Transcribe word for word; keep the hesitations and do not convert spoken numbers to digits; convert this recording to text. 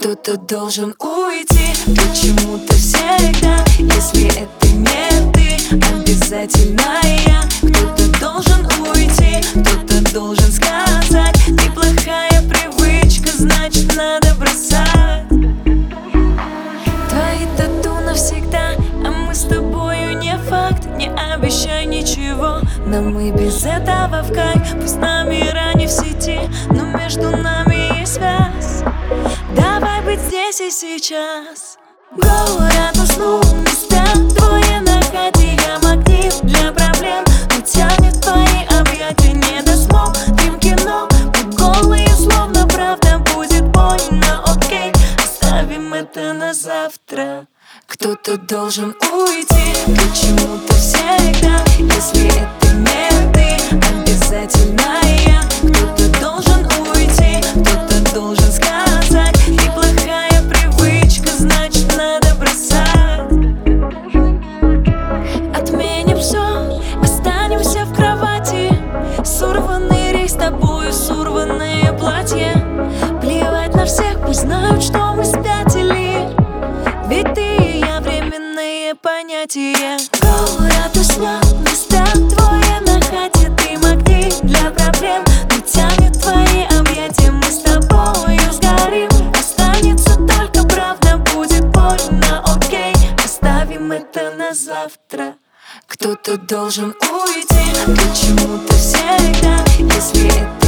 Кто-то должен уйти, почему-то всегда. Если это не ты, обязательно я. Кто-то должен уйти, кто-то должен сказать: неплохая привычка, значит надо бросать. Твои тату навсегда, а мы с тобою не факт. Не обещай ничего, нам и без этого в кайф. Пусть номера не в сети, но между нами есть связь. Давай быть здесь и сейчас. Город уснул, не спят двое на хате. Я магнит для проблем, но тянет твои объятия. Не досмотрим кино, мы голые, словно правда будет больно. Окей, оставим это на завтра. Кто-то должен уйти, почему-то всегда. Если это не ты, обязательно я. Кто-то должен уйти, кто-то должен сказать: неплохая привычка, значит надо бросать. Отменим все, останемся в кровати. Сорванный рейс с тобою, сорванное платье. Плевать на всех, пусть знают, что мы спятили. Ведь ты и я временные понятия. Город уснет, не спят двое на хате. Ты магнит для проблем, но тянет твои объятия. Мы с тобою сгорим, останется только правда, будет больно. Окей, оставим это на завтра. Кто-то должен уйти, почему-то всегда. Если это